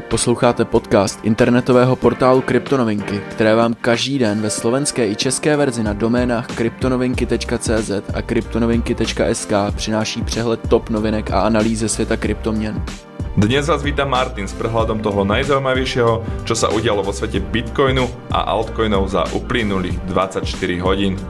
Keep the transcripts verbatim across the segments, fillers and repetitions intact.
Posloucháte podcast internetového portálu Kryptonovinky, které vám každý den ve slovenské i české verzi na doménách kryptonovinky tečka cé zet a kryptonovinky tečka es ká přináší přehled top novinek a analýzy ze světa kryptoměn. Dnes vás víta Martin s prehľadom toho najzaujímavejšieho, čo sa udialo vo svete Bitcoinu a altcoinov za uplynulých dvadsaťštyri hodín.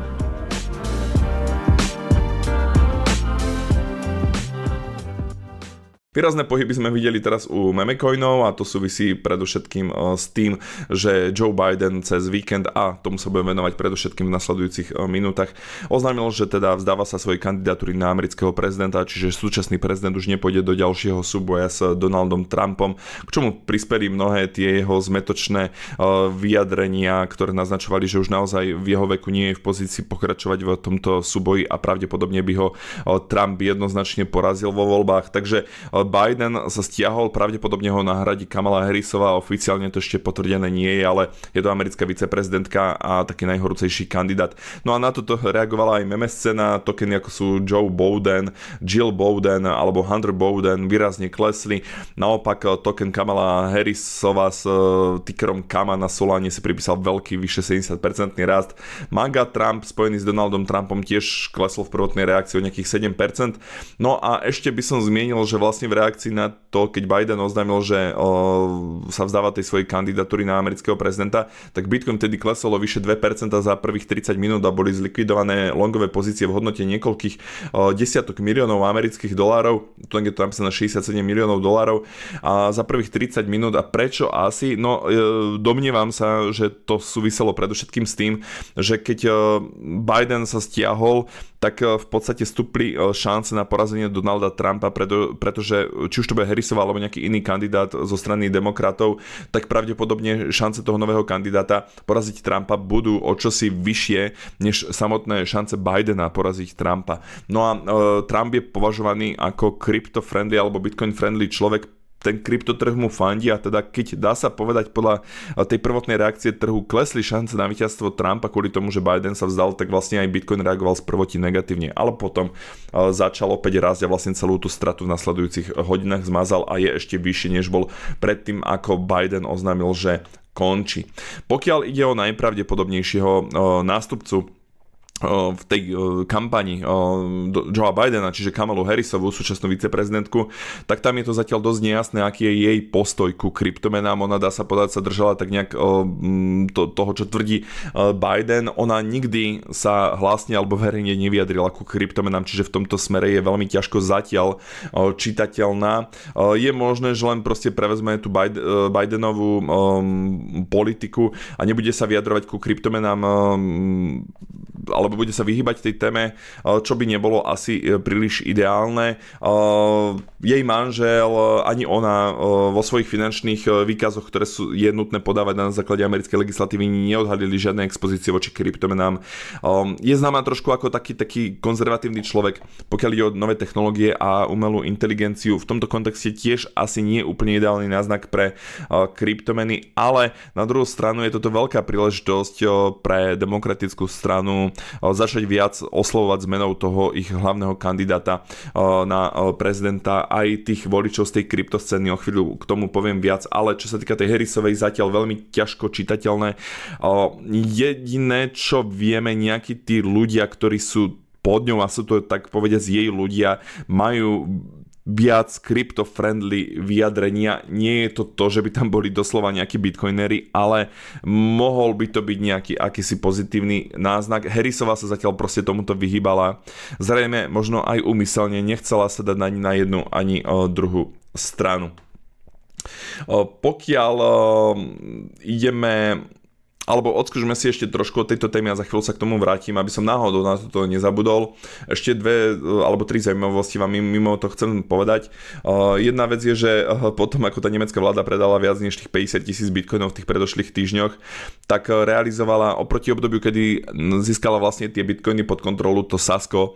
Výrazné pohyby sme videli teraz u memecoinov a to súvisí predovšetkým s tým, že Joe Biden cez víkend, a tomu sa budem venovať predovšetkým v nasledujúcich minútach, oznámil, že teda vzdáva sa svojej kandidatúry na amerického prezidenta, čiže súčasný prezident už nepôjde do ďalšieho súboja s Donaldom Trumpom, k čomu prispeli mnohé tie jeho zmetočné vyjadrenia, ktoré naznačovali, že už naozaj v jeho veku nie je v pozícii pokračovať v tomto súboji a pravdepodobne by ho Trump jednoznačne porazil vo voľbách. Takže Biden sa stiahol, pravdepodobne ho nahradí Kamala Harrisová, oficiálne to ešte potvrdené nie je, ale je to americká viceprezidentka a taký najhorúcejší kandidát. No a na toto reagovala aj meme scéna, tokeny ako sú Joe Biden, Jill Biden alebo Hunter Biden výrazne klesli. Naopak token Kamala Harrisová s tickerom Kama na Solane si pripísal veľký, vyše sedemdesiat percent rast. MAGA Trump spojený s Donaldom Trumpom tiež klesol v prvotnej reakcii o nejakých sedem percent. No a ešte by som zmienil, že vlastne v reakcii na to, keď Biden oznámil, že o, sa vzdáva tej svojej kandidatúry na amerického prezidenta, tak Bitcoin vtedy klesol o vyše dve percentá za prvých tridsať minút a boli zlikvidované longové pozície v hodnote niekoľkých o, desiatok miliónov amerických dolárov, tu je to napísané šesťdesiatsedem miliónov dolárov a za prvých tridsať minút. A prečo asi? No e, domnievam sa, že to súviselo predovšetkým s tým, že keď e, Biden sa stiahol, tak e, v podstate stúpli e, šance na porazenie Donalda Trumpa, preto, pretože či už to bude Harrisová alebo nejaký iný kandidát zo strany demokratov, tak pravdepodobne šance toho nového kandidáta poraziť Trumpa budú o čosi vyššie než samotné šance Bidena poraziť Trumpa. No a e, Trump je považovaný ako crypto-friendly alebo bitcoin-friendly človek. Ten kryptotrh mu fandí a teda keď dá sa povedať podľa tej prvotnej reakcie trhu klesli šance na víťazstvo Trumpa kvôli tomu, že Biden sa vzdal, tak vlastne aj Bitcoin reagoval z prvoti negatívne, ale potom začal opäť rásť a vlastne celú tú stratu v nasledujúcich hodinách zmazal a je ešte vyššie, než bol predtým, ako Biden oznámil, že končí. Pokiaľ ide o najpravdepodobnejšieho nástupcu v tej kampani Joea Bidena, čiže Kamalu Harrisovú, súčasnú viceprezidentku, tak tam je to zatiaľ dosť nejasné, aký je jej postoj ku kryptomenám. Ona, dá sa povedať, sa držala tak nejak to, toho, čo tvrdí Biden. Ona nikdy sa hlasne alebo verejne nevyjadrila ku kryptomenám, čiže v tomto smere je veľmi ťažko zatiaľ čitateľná. Je možné, že len proste prevezme tú Bidenovú politiku a nebude sa vyjadrovať ku kryptomenám, ale alebo bude sa vyhýbať tej téme, čo by nebolo asi príliš ideálne. Jej manžel ani ona vo svojich finančných výkazoch, ktoré sú, je nutné podávať na základe americkej legislatívy, neodhalili žiadne expozície voči kryptomenám. Je známa trošku ako taký, taký konzervatívny človek, pokiaľ ide o nové technológie a umelú inteligenciu. V tomto kontexte tiež asi nie je úplne ideálny náznak pre kryptomeny, ale na druhú stranu je toto veľká príležitosť pre demokratickú stranu začať viac oslovovať zmenou toho ich hlavného kandidáta na prezidenta aj tých voličov z tej kryptoscény. O chvíľu k tomu poviem viac, ale čo sa týka tej Harrisovej, zatiaľ veľmi ťažko čitateľné. Jediné, čo vieme, nejakí tí ľudia, ktorí sú pod ňou a sú to tak povediac jej ľudia, majú viac crypto-friendly vyjadrenia. Nie je to to, že by tam boli doslova nejakí bitcoinery, ale mohol by to byť nejaký akýsi pozitívny náznak. Harrisová sa zatiaľ proste tomuto vyhýbala. Zrejme možno aj úmyselne nechcela sa dať ani na jednu, ani o, druhú stranu. O, pokiaľ o, ideme... alebo odskúšme si ešte trošku od tejto témy a za chvíľu sa k tomu vrátim, aby som náhodou na toto nezabudol. Ešte dve alebo tri zaujímavosti vám mimo to chcem povedať. Jedna vec je, že potom ako tá nemecká vláda predala viac než tých päťdesiat tisíc bitcoinov v tých predošlých týždňoch, tak realizovala oproti obdobiu, kedy získala vlastne tie bitcoiny pod kontrolu, to Sasko,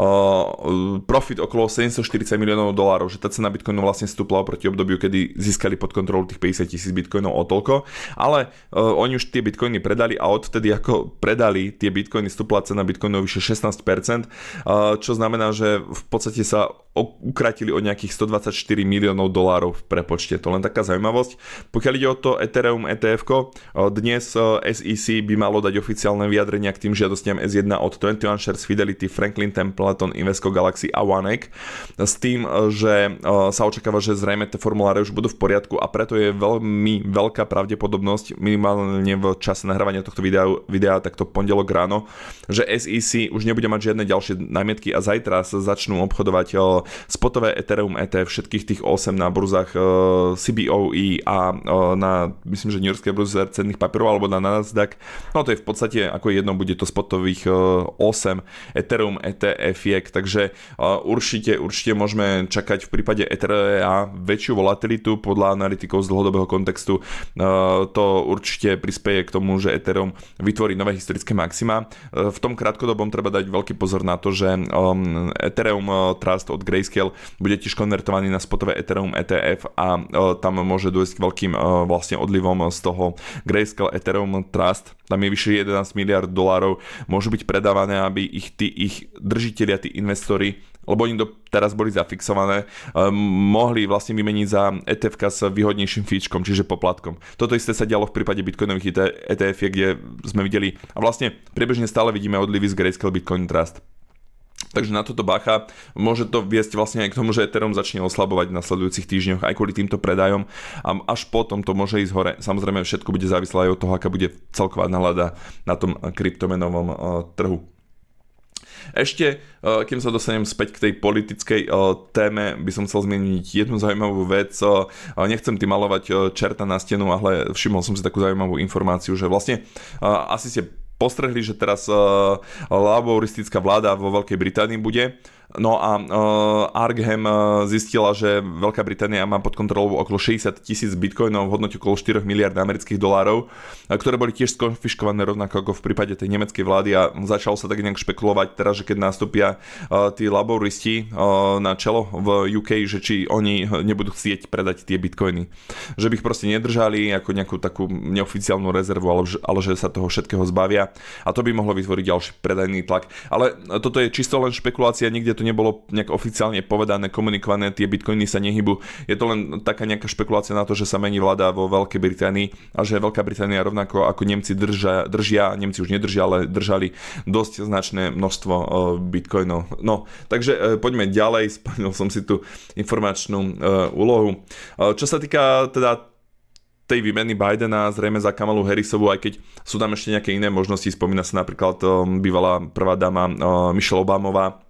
profit okolo sedemstoštyridsať miliónov dolárov, že tá cena bitcoinu vlastne stúpla oproti obdobiu, kedy získali pod kontrolu tých päťdesiat tisíc bitcoinov o toľko, ale oni už tie bitcoiny bitcoiny predali a odvtedy ako predali tie bitcoiny, stúpla cena bitcoinov vyše šestnásť percent, čo znamená, že v podstate sa ukratili o nejakých stodvadsaťštyri miliónov dolárov v prepočte. To len taká zaujímavosť. Pokiaľ ide o to Ethereum é té efko, dnes es í sí by malo dať oficiálne vyjadrenia k tým žiadostiam es jeden od dvadsaťjeden Shares, Fidelity, Franklin Templeton, Invesco Galaxy a OneEck s tým, že sa očakáva, že zrejme tie formuláre už budú v poriadku a preto je veľmi veľká pravdepodobnosť, minimálne v čase nahrávania tohto videa, videa takto pondelok ráno, že es í sí už nebude mať žiadne ďalšie námietky a zajtra sa začnú obchodovať spotové Ethereum é té ef, všetkých tých osem na burzách C B O E a na, myslím, že New Yorkskej burze cenných papierov alebo na Nasdaq. No to je v podstate ako jedno, bude to spotových osem Ethereum é té efiek, takže určite, určite môžeme čakať v prípade Etherea väčšiu volatilitu podľa analytikov z dlhodobého kontextu. To určite prispieje k tomu, že Ethereum vytvorí nové historické maxima. V tom krátkodobom treba dať veľký pozor na to, že Ethereum Trust od Grayscale bude tiež konvertovaný na spotové Ethereum é té ef a tam môže dôjsť k veľkým vlastne odlivom z toho Grayscale Ethereum Trust. Tam je vyššie jedenásť miliárd dolárov, môžu byť predávané, aby ich tí ich držitelia, tí investori, lebo oni do, teraz boli zafixované, um, mohli vlastne vymeniť za é té efka s výhodnejším fíčkom, čiže poplatkom. Toto isté sa dialo v prípade bitcoinových é té efiek, kde sme videli a vlastne priebežne stále vidíme odlivy z Grayscale Bitcoin Trust. Takže na toto bacha, môže to viesť vlastne aj k tomu, že Ethereum začne oslabovať v nasledujúcich týždňoch aj kvôli týmto predajom a až potom to môže ísť hore. Samozrejme všetko bude závislé aj od toho, aká bude celková nálada na tom kryptomenovom uh, trhu. Ešte, kým sa dostanem späť k tej politickej téme, by som chcel zmieniť jednu zaujímavú vec. Nechcem tým malovať čerta na stenu, ale všimol som si takú zaujímavú informáciu, že vlastne asi ste postrehli, že teraz laboristická vláda vo Veľkej Británii bude. No a uh, Arkham zistila, že Veľká Británia má pod kontrolou okolo šesťdesiat tisíc bitcoinov v hodnote okolo štyri miliardy amerických dolárov, ktoré boli tiež skonfiškované rovnako ako v prípade tej nemeckej vlády a začalo sa tak nejak špekulovať teraz, že keď nastúpia uh, tí laboristi uh, na čelo v ú ká, že či oni nebudú chcieť predať tie bitcoiny. Že by ich proste nedržali ako nejakú takú neoficiálnu rezervu, ale, ale že sa toho všetkého zbavia a to by mohlo vytvoriť ďalší predajný tlak. Ale toto je čisto len špekulácia, nikde to nebolo nejak oficiálne povedané, komunikované, tie bitcoiny sa nehybu. Je to len taká nejaká špekulácia na to, že sa mení vláda vo Veľkej Británii a že Veľká Británia rovnako ako Nemci držia, držia, Nemci už nedržia, ale držali dosť značné množstvo uh, bitcoinov. No, takže uh, poďme ďalej, splnil som si tú informačnú uh, úlohu. Uh, čo sa týka teda tej výmeny Bidena zrejme za Kamalu Harrisovú, aj keď sú tam ešte nejaké iné možnosti, spomína sa napríklad um, bývalá prvá dáma uh, Michelle Obamová,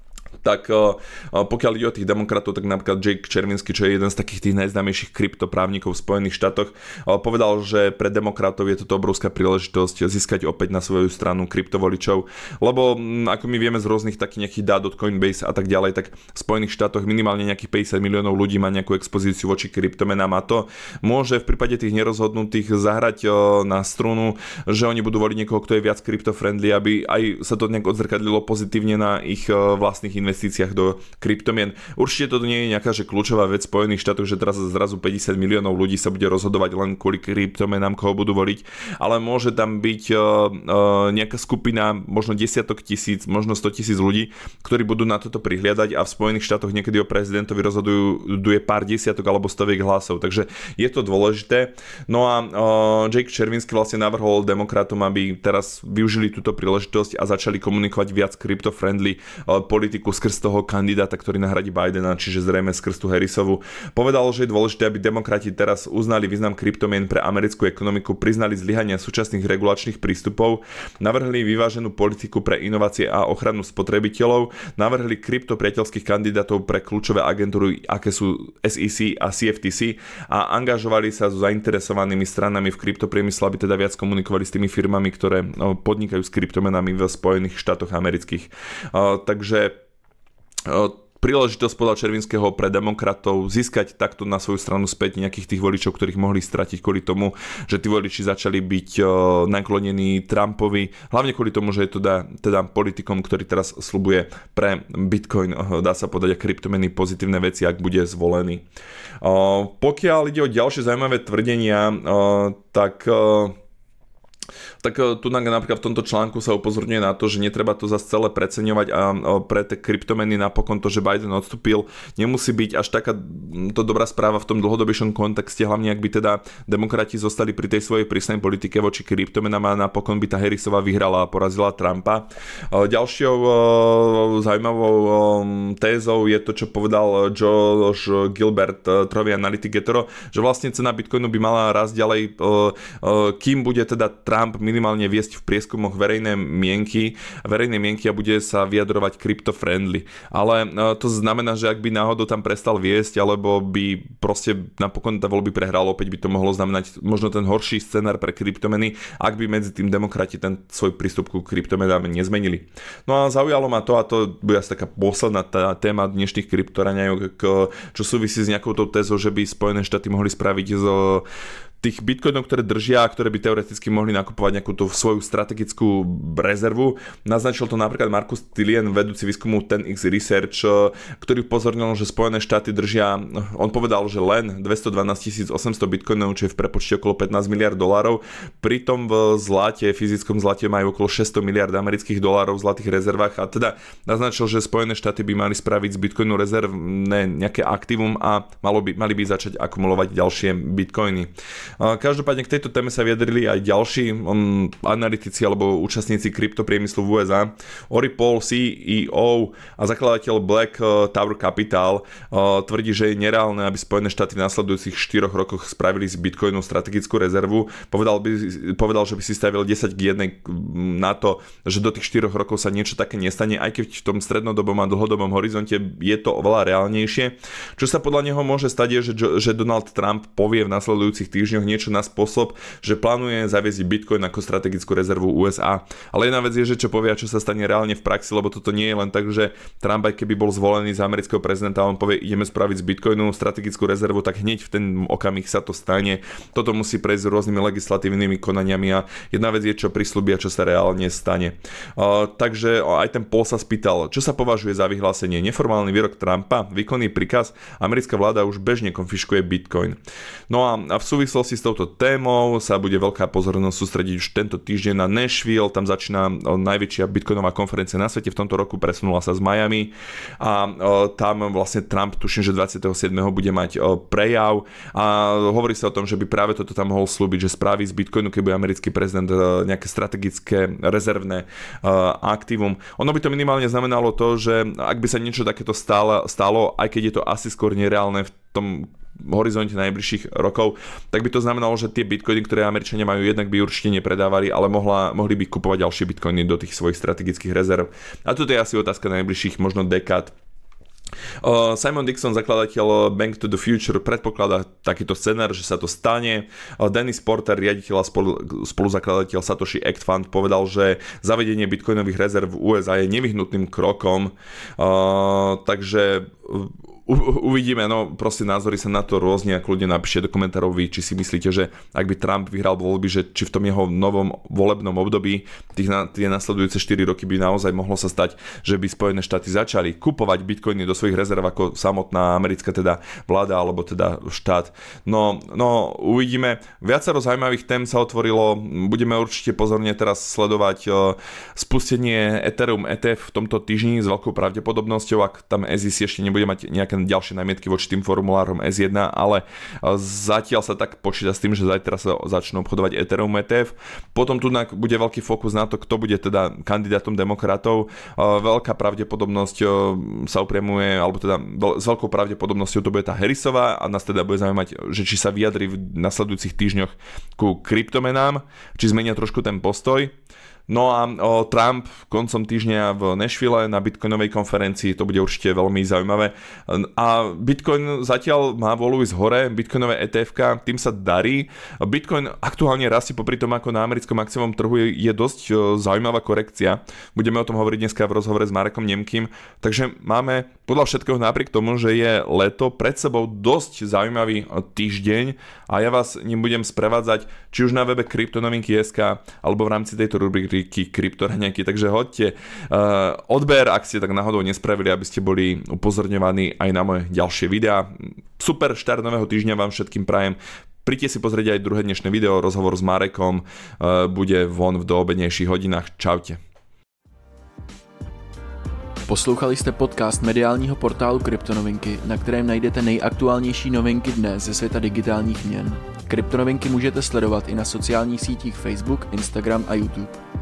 tak pokiaľ ide o tých demokratov, tak napríklad Jake Chervinsky, čo je jeden z takých tých najznámejších kryptoprávnikov v Spojených štátoch, povedal, že pre demokratov je toto obrovská príležitosť získať opäť na svoju stranu kryptovoličov, lebo ako my vieme z rôznych takých nejakých dát od Coinbase a tak ďalej, tak v Spojených štátoch minimálne nejakých päťdesiat miliónov ľudí má nejakú expozíciu voči kryptomenám a to môže v prípade tých nerozhodnutých zahrať na strunu, že oni budú voliť niekoho, kto je viac kryptofriendly, aby aj sa to nejak odzrkadlilo pozitívne na ich vlastných investíciách investíciách do kryptomien. Určite to nie je nejaká že kľúčová vec v Spojených štátoch, že teraz zrazu päťdesiat miliónov ľudí sa bude rozhodovať len kvôli kryptomenám, koho budú voliť, ale môže tam byť uh, uh, nejaká skupina, možno desiatok tisíc, možno sto tisíc ľudí, ktorí budú na toto prihliadať a v Spojených štátoch niekedy o prezidentovi rozhodujú duje pár desiatok alebo stoviek hlasov, takže je to dôležité. No a uh, Jake Chervinsky vlastne navrhol demokratom, aby teraz využili túto príležitosť a začali komunikovať viac crypto-friendly uh, politiku skrz toho kandidáta, ktorý nahradí Bidena, čiže zrejme skrz tú Harrisovu. Povedal, že je dôležité, aby demokrati teraz uznali význam kryptomien pre americkú ekonomiku, priznali zlyhania súčasných regulačných prístupov, navrhli vyváženú politiku pre inovácie a ochranu spotrebiteľov, navrhli kryptopriateľských kandidátov pre kľúčové agentúry, aké sú es í sí a cé ef té cé a angažovali sa so zainteresovanými stranami v kryptopriemysle, aby teda viac komunikovali s tými firmami, ktoré podnikajú s kryptomenami v Spojených štátoch amerických. Takže príležitosť podľa Červinského pre demokratov získať takto na svoju stranu späť nejakých tých voličov, ktorých mohli stratiť kvôli tomu, že tí voliči začali byť naklonení Trumpovi, hlavne kvôli tomu, že je to teda, teda politikom, ktorý teraz sľubuje pre Bitcoin, dá sa povedať, a kryptomeny pozitívne veci, ak bude zvolený. Pokiaľ ide o ďalšie zaujímavé tvrdenia, tak Tak tu napríklad v tomto článku sa upozorňuje na to, že netreba to zase celé preceňovať a pre tie kryptomeny napokon to, že Biden odstúpil, nemusí byť až taká to dobrá správa v tom dlhodobejšom kontexte, hlavne ak by teda demokrati zostali pri tej svojej prísnej politike voči kryptomenám a napokon by tá Harrisová vyhrala a porazila Trumpa. Ďalšou zaujímavou tézou je to, čo povedal Josh Gilbert, trhový analytik Etoro, že vlastne cena Bitcoinu by mala rásť ďalej, kým bude teda Trump minimálne viesť v prieskumoch verejné mienky, verejné mienky a bude sa vyjadrovať crypto-friendly. Ale to znamená, že ak by náhodou tam prestal viesť, alebo by proste napokon tá voľby prehral, opäť by to mohlo znamenať možno ten horší scenár pre kryptomeny, ak by medzi tým demokrati ten svoj prístup ku kryptomenám nezmenili. No a zaujalo ma to, a to bude asi taká posledná tá téma dnešných kryptoraňajok, čo súvisí s nejakou tou tézou, že by Spojené štáty mohli spraviť z tých bitcoinov, ktoré držia a ktoré by teoreticky mohli nakupovať nejakú tú svoju strategickú rezervu. Naznačil to napríklad Marcus Tillien, vedúci výskumu ten X Research, ktorý upozornil, že Spojené štáty držia, on povedal, že len dvestodvanásťtisícosemsto bitcoinov, čo je v prepočte okolo pätnásť miliárd dolárov. Pritom v zlate, fyzickom zlate majú okolo šesťsto miliárd amerických dolárov v zlatých rezervách a teda naznačil, že Spojené štáty by mali spraviť z bitcoinu rezervné nejaké aktívum a malo by, mali by začať akumulovať ďalšie bitcoiny. Každopádne k tejto téme sa vyjadrili aj ďalší on, analytici alebo účastníci kryptopriemyslu v ú es á. Ori Paul, sí í ó a zakladateľ Black Tower Capital, tvrdí, že je nereálne, aby Spojené štáty v nasledujúcich štyroch rokoch spravili z Bitcoinu strategickú rezervu. Povedal, by, povedal, že by si stavil desať k jednej na to, že do tých štyroch rokov sa niečo také nestane, aj keď v tom strednodobom a dlhodobom horizonte je to oveľa reálnejšie. Čo sa podľa neho môže stať je, že, že Donald Trump povie v nasledujúcich týždňoch niečo na spôsob, že plánuje zaviesť Bitcoin ako strategickú rezervu ú es á. Ale jedna vec je, že čo povie a čo sa stane reálne v praxi, lebo toto nie je len tak, že Trump, aj keby bol zvolený za amerického prezidenta, on povie, ideme spraviť z Bitcoinu strategickú rezervu, tak hneď v ten okamih sa to stane. Toto musí prejsť rôznymi legislatívnymi konaniami a jedna vec je, čo prisľubia, čo sa reálne stane. Uh, takže aj ten Paul sa spýtal, čo sa považuje za vyhlásenie. Neformálny výrok Trumpa, výkonný príkaz, americká vláda už bežne konfiškuje Bitcoin. No a, a v súvislosti s touto témou sa bude veľká pozornosť sústrediť už tento týždeň na Nashville, tam začína najväčšia bitcoinová konferencia na svete, v tomto roku presunula sa z Miami a tam vlastne Trump, tuším, že dvadsiateho siedmeho bude mať prejav a hovorí sa o tom, že by práve toto tam mohol slúbiť, že spraví z Bitcoinu, keď bude americký prezident, nejaké strategické rezervné aktívum. Ono by to minimálne znamenalo to, že ak by sa niečo takéto stálo, stálo, aj keď je to asi skôr nereálne v tom horizonte najbližších rokov, tak by to znamenalo, že tie bitcoiny, ktoré Američania majú, jednak by určite nepredávali, ale mohla, mohli by kupovať ďalšie bitcoiny do tých svojich strategických rezerv. A toto je asi otázka najbližších možno dekád. Uh, Simon Dixon, zakladateľ Bank to the Future, predpokladá takýto scenár, že sa to stane. uh, Dennis Porter, riaditeľ a spolu, spoluzakladateľ Satoshi Act Fund, povedal, že zavedenie bitcoinových rezerv v ú es á je nevyhnutným krokom. uh, takže uh, U, uvidíme, no proste názory sa na to rôzne a kľudne napíšte do komentárov vy, či si myslíte, že ak by Trump vyhral voľby, že či v tom jeho novom volebnom období tých na, tie nasledujúce štyri roky by naozaj mohlo sa stať, že by Spojené štáty začali kupovať bitcoiny do svojich rezerv ako samotná americká teda vláda alebo teda štát. No, no uvidíme. Viacero zaujímavých tém sa otvorilo, budeme určite pozorne teraz sledovať spustenie Ethereum é té ef v tomto týždni s veľkou pravdepodobnosťou, ak tam es í cé ešte nebude mať nejaké ďalšie námietky voči tým formulárom es jeden, ale zatiaľ sa tak počíta s tým, že zajtra sa začnú obchodovať Ethereum é té ef. Potom tu bude veľký fokus na to, kto bude teda kandidátom demokratov. Veľká pravdepodobnosť sa upriamuje, alebo teda s veľkou pravdepodobnosťou to bude tá Harrisová a nás teda bude zaujímať, že či sa vyjadri v nasledujúcich týždňoch ku kryptomenám, či zmenia trošku ten postoj. No a o, Trump koncom týždňa v Nashville na bitcoinovej konferencii, to bude určite veľmi zaujímavé. A Bitcoin zatiaľ má vôľu ísť hore, bitcoinové é té efka, tým sa darí. Bitcoin aktuálne rastie popri tom, ako na americkom akciovom trhu je, je dosť o, zaujímavá korekcia. Budeme o tom hovoriť dneska v rozhovore s Marekom Nemkým. Takže máme podľa všetkého napriek tomu, že je leto, pred sebou dosť zaujímavý týždeň a ja vás ním budem sprevádzať či už na webe kryptonovinky bodka es ká alebo v rámci tejto rubriky kryptoraňajky, takže hoďte uh, odber, ak ste tak náhodou nespravili, aby ste boli upozorňovaní aj na moje ďalšie videá. Super štart nového týždňa vám všetkým prajem. Príďte si pozrieť aj druhé dnešné video, rozhovor s Marekom, bude von v doobednejších hodinách. Čaute. Poslouchali jste podcast mediálního portálu Kryptonovinky, na kterém najdete nejaktuálnější novinky dne ze světa digitálních měn. Kryptonovinky můžete sledovat i na sociálních sítích Facebook, Instagram a YouTube.